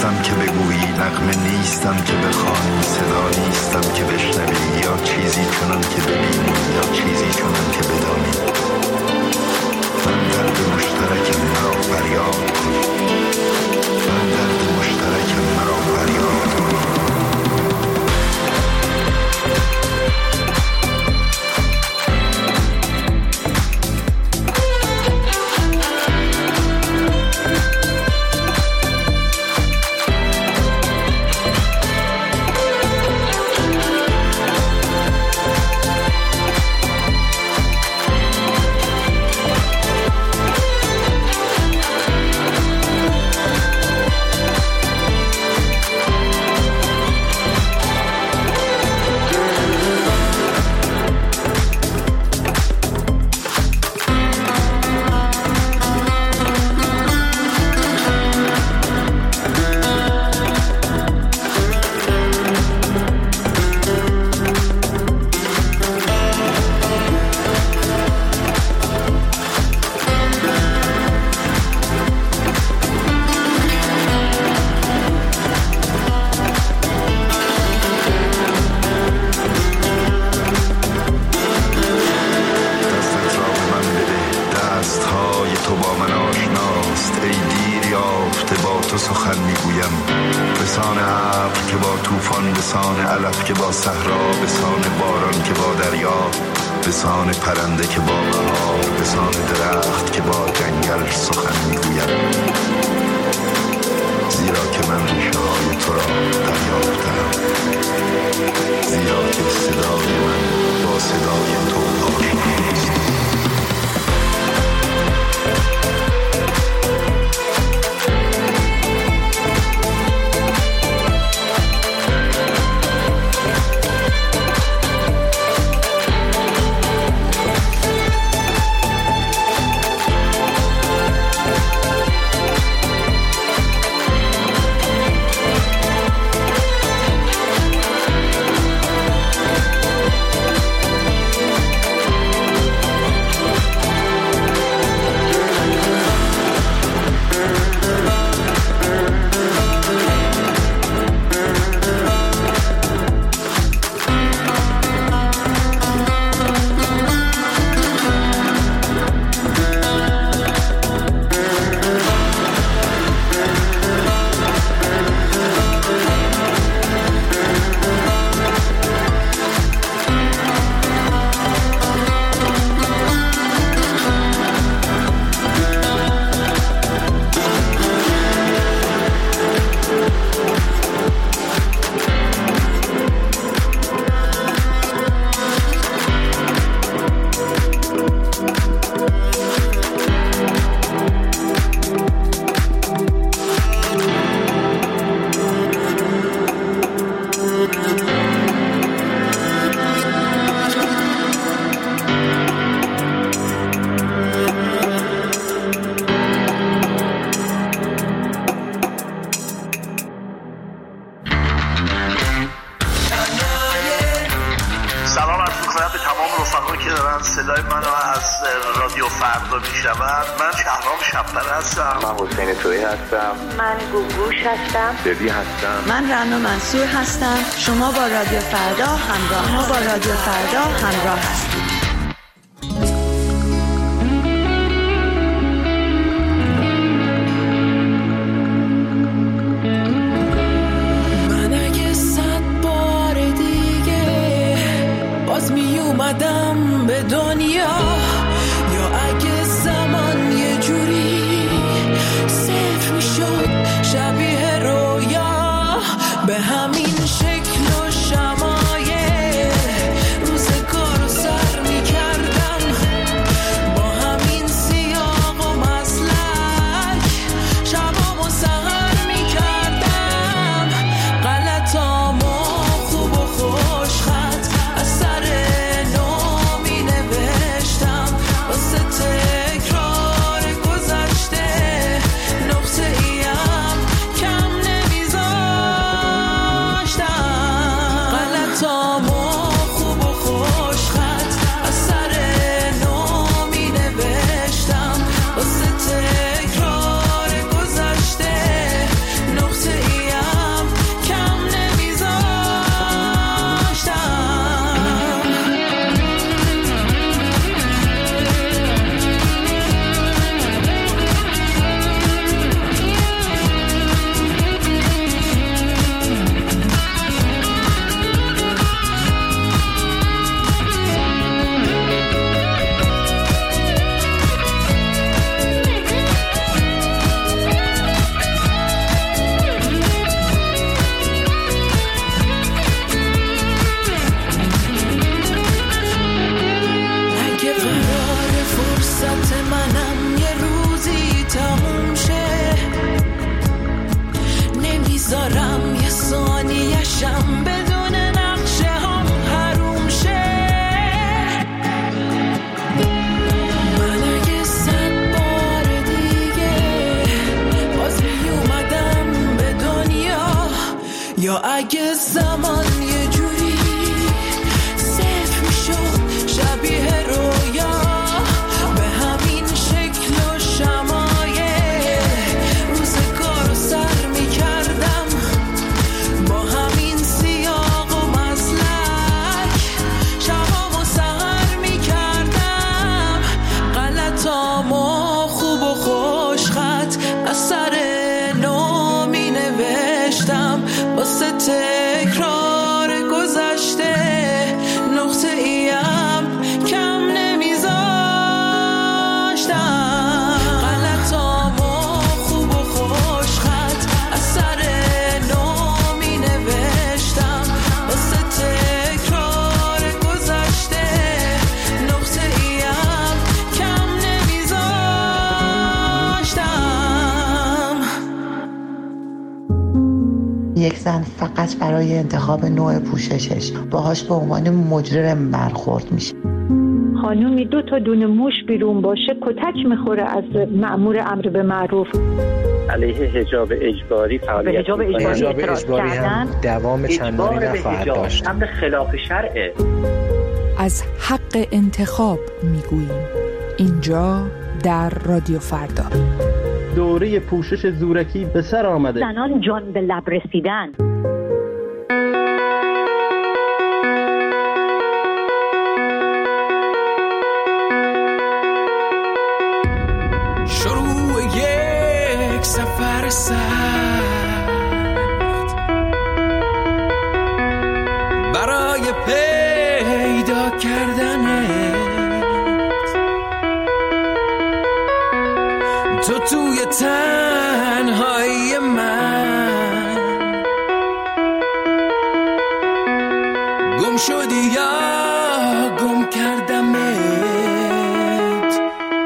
نیستم که بگویی، نغمه نیستم که بخوانی، صدا نیستم که بشنوی، یا چیزی چنان که ببینی یا چیزی چنان که بدانی. من درد مشترکم مرا فریاد کن، من درد مشترکم مرا فریاد کن. من رنا منصور هستم. شما با رادیو فردا همراه هستید. من اگه 100 بار دیگه باز می اومدم به دنیا، یا اگه زمان یه جوری صفر میشد شبیه رویا، به همین شکل و شمایل روزگار و سر یا اگه زمان یه جوری صفر میشد شبیه رویا به همین شکل و شمایل روزگار رو سر میکردم با همین سیاق و مسلک شبامو سهر میکردم غلطامو خوب و خوش خط از سر نو می نوشتم واسه تکرار گذشته نقطه ایم کم نمیذاشتم غلطامو خوب و خوش خط از سر نو می نوشتم واسه تکرار گذشته نقطه ایم کم نمیذاشتم. یک زن فقط برای انتخاب نوع پوششش باهاش به عنوان مجرم برخورد میشه. خانومی 2 تا دونه موش بیرون باشه کتک میخوره از مأمور امر به معروف. علیه حجاب اجباری فعالیت حجاب اجباری هم دوام چندانی نخواهد داشت. امر خلاف شرعه. از حق انتخاب میگوییم اینجا در رادیو فردا. دوره پوشش زورکی به سر آمده. زنان جان به لب رسیدن. شروع یک سفر سخت برای پیدا کردنت تو توی تنهایی من گم شدی یا گم کردمت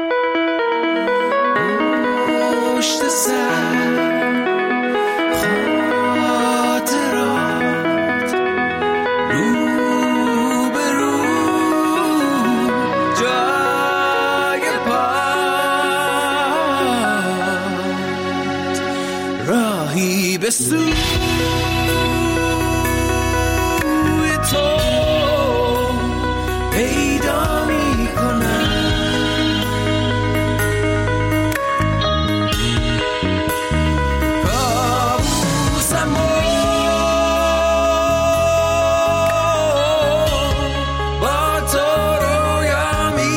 پشت سر خاطرات رو به رو جای پات راهی به سوی تو پیدا میکنم کابوسمو با تو رویا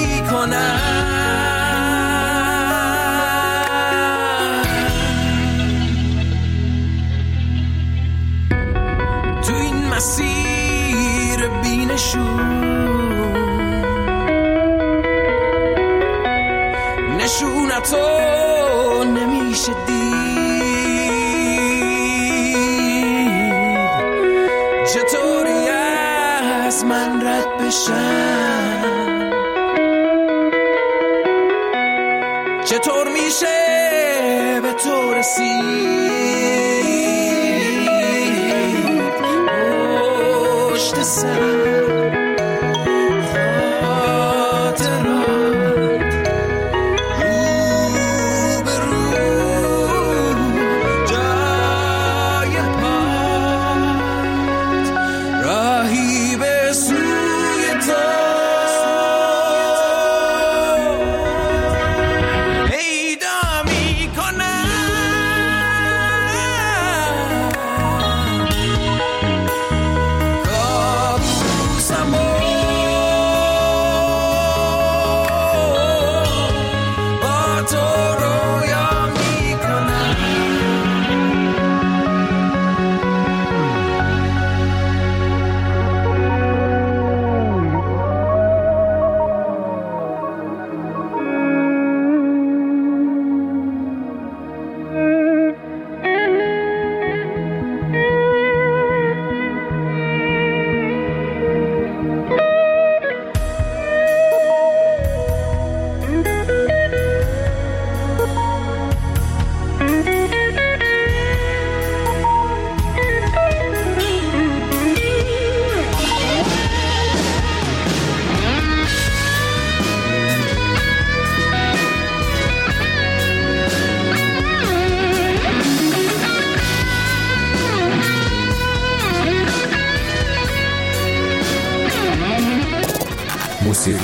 میکنم تو این مسیر نشونتو نمیشه دید چطوری از من رد بشم چطور میشه به تو رسید پشت سر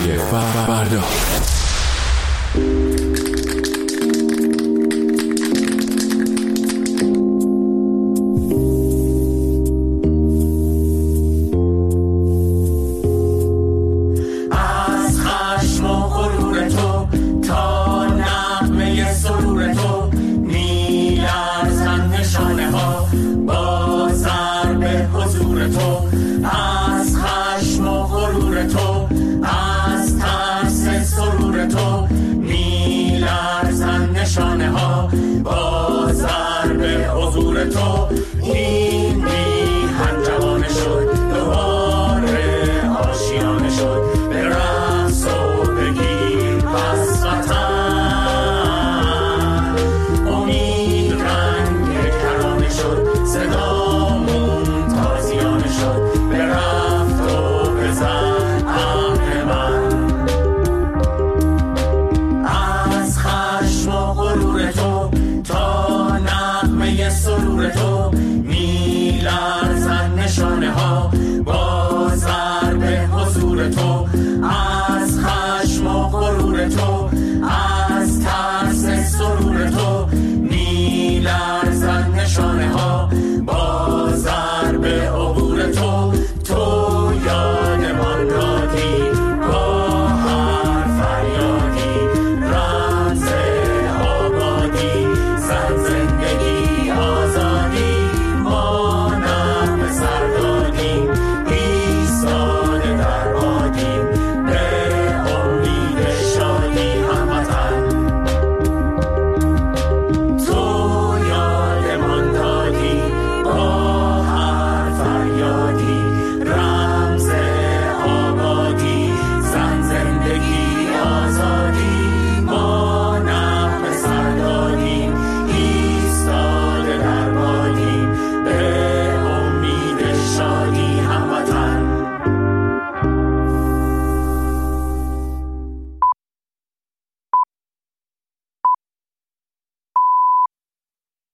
رادیوی فردا. سرور تو